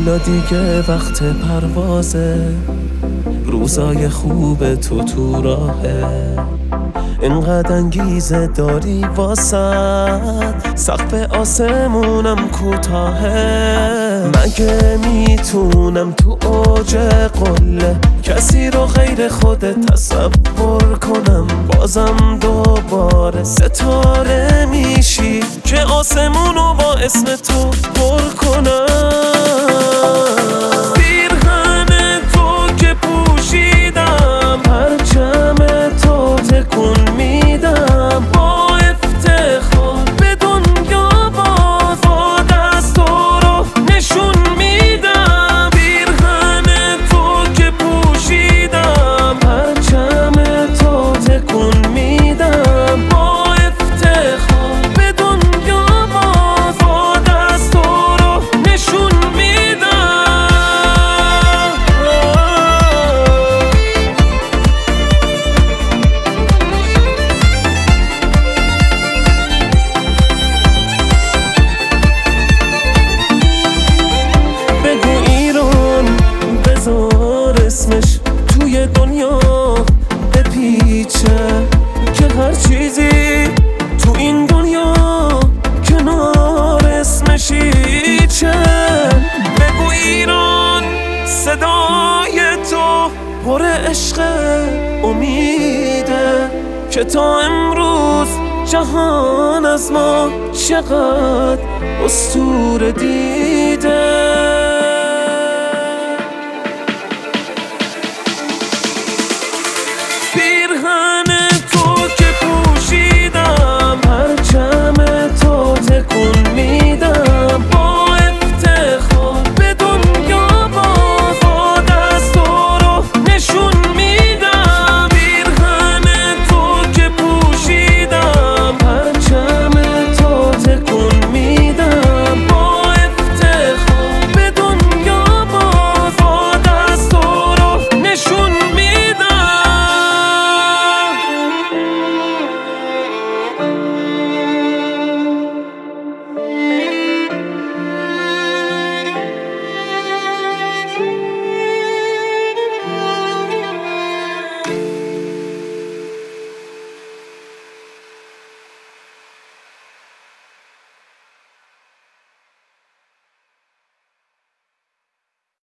حالا دیگه وقت پروازه، روزای خوب تو راهه، اینقدر انگیزه داری واسد، سقف آسمونم کوتاهه. مگه میتونم تو اوج قله کسی رو غیر خودت تصور کنم؟ بازم دوباره ستاره میشی که آسمونو با اسم تو پر کنم. پیرهن تو که پوشیدم، پرچم تو تکون میدم، با افتخار به دنیا باز با دست تو رو نشون میدم. پیرهن تو که پوشیدم، پرچم تو تکون میدم، با افتخار به دنیا باز با دست تو رو نشون میدم. بگو ایران، بذار اسمش توی دنیا بپیچه، که هر چیزی تو این دنیا کنار اسمش هیچه. بگو ایران، صدای تو پر عشق امیده، که تا امروز جهان از ما چقدر اسطوره دیده.